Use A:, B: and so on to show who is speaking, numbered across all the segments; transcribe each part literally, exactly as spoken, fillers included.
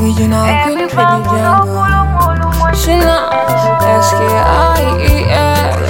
A: Original queen for the jungle. Shina, S K I E L.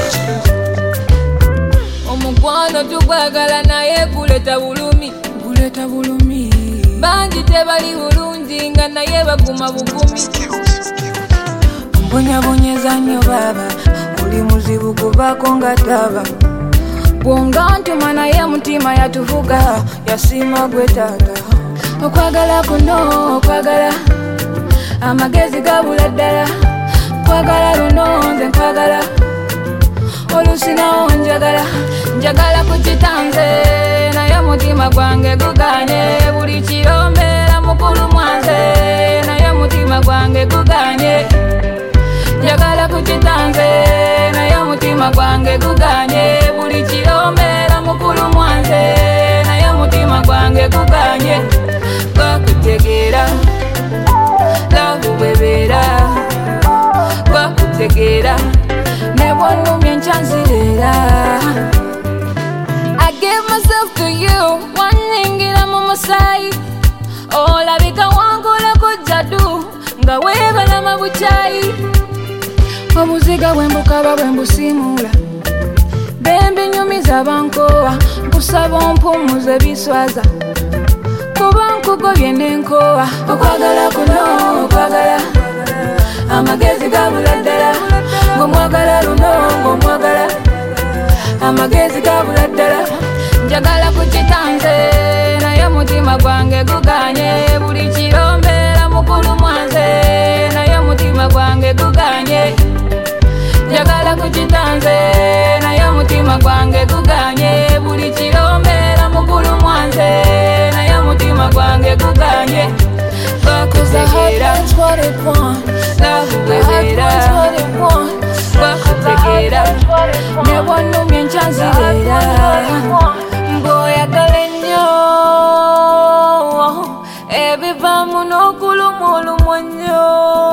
B: Omukwano tukwagala naye kuleta bulumi,
A: kuleta bulumi.
B: Banji tebali bulungi nga naye baguma bugumi.
A: Mbonya bonyeza nnyo baba, oli muzibu kubaako nga taba. Bwonga ntuma naye mutima yatuvuga, yasiima gwe taata. Okwagala kuno, okwagala amagezi gabula ddala. Kwagala luno nze nkwagala, oluusi nawo njagala. Njagala kukitanze naye omutima gwange guganye. Buli kiro mbeera mukulu mwanze naye omutima gwange guganye. Njagala kukitanze naye omutima gwange guganye. Buli kiro mbeera mukulu mwanze naye omutima gwange guganye. Gwakutegeera love bwebeera, gwakutegeera ne bw'onnumya nkyanzirera.
B: I gave myself to you, wanningira mu musaayi. Olabika wankolako jadu nga weebalama bukyayi.
A: Obuziga bwembukaba bwembusiimula, bembi nyumiza bankowa. Nkusaba ompumuze biswaza kuba nkugobye n'enkowa. Okwagala kuno, okwagala amagezi gabula ddala. Ng'omwagala luno, ng'omwagala amagezi gabula ddala.
B: Njagala kukitanze naye omutima gwange guganye. Buli kiro mbeera mukulu mwanze naye omutima gwange guganye. Njagala kukitanze naye omutima gwange guganye. Buli kiro mbeera mukulu mwanze naye omutima gwange guganye. Gwakutegeera love bwebeera, gwakutegeera
A: ne bw'onnumya nkyanzirera.
B: Mbw'oyagala ennyo ebivaamu n'okulumulumwa nnyo.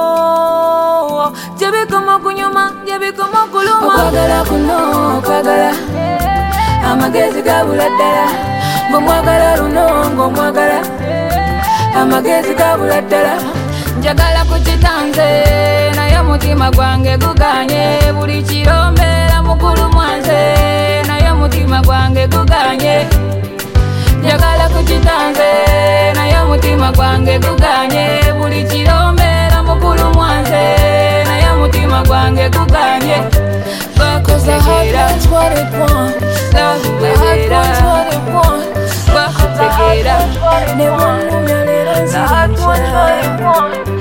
B: Gye bikoma okunyuma, gye bikoma okuluma.
A: Okwagala kuno, okwagala amagezi gabula ddala. Ng'omwagala luno, ng'omwagala amagezi gabula ddala.
B: Njagala kukitanze naye omutima gwange guganye. Buli kiro mbeera mukulu mwanze naye omutima gwange guganye. Njagala kukitanze naye omutima gwange guganye. Buli kiro mbeera mukulu mwanze naye omutima gwange guganye. Gwakutegeera love bwebeera, gwakutegeera
A: ne bw'onnumya leero nzirira.